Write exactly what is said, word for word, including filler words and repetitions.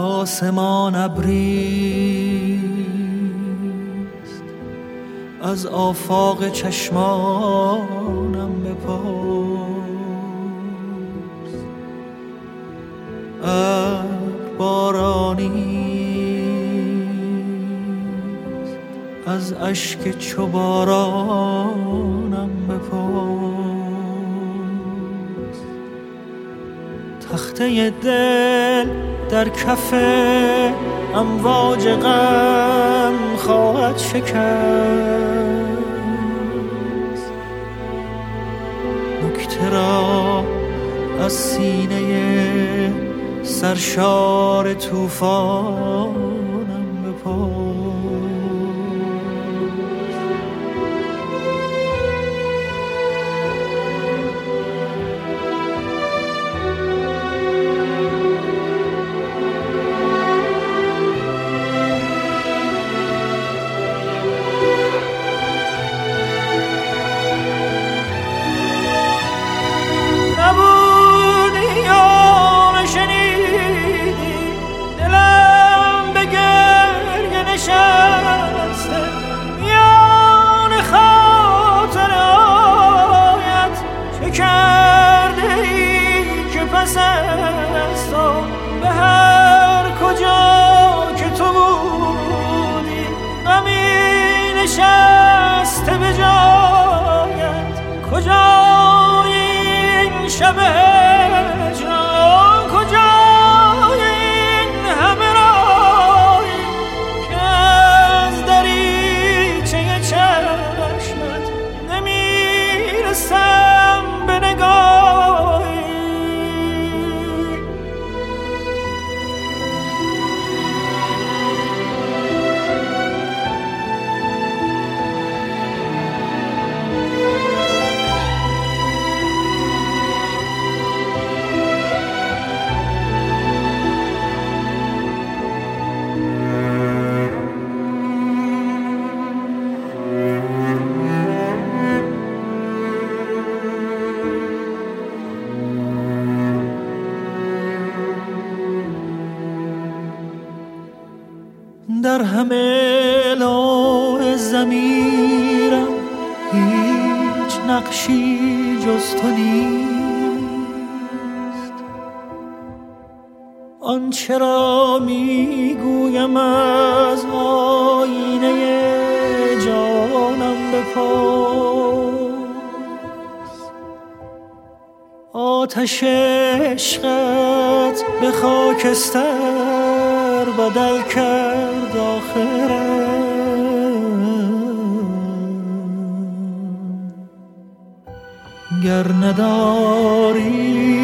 آسمان ابریست، از آفاق چشمانم بپرس. ابر بارانیست، از اشک چو بارانم بپرس. تخته دل در کف امواج غم خواهد شکست، نکته را از سینه سرشار طوفانم بپرس. به هر کجا که تو بودی غمی نشسته به جایت. کجای این شب هجران، کجای این همه راهی که از دریچه چشمت نمیرسم به نگاهی. در همه لوح ضمیرم هیچ نقشی جز تو نیست. آنچه را میگویم از آینه جانم بپرس. آتش عشقت به خاکستر بدل کرد آخرم. گر نداری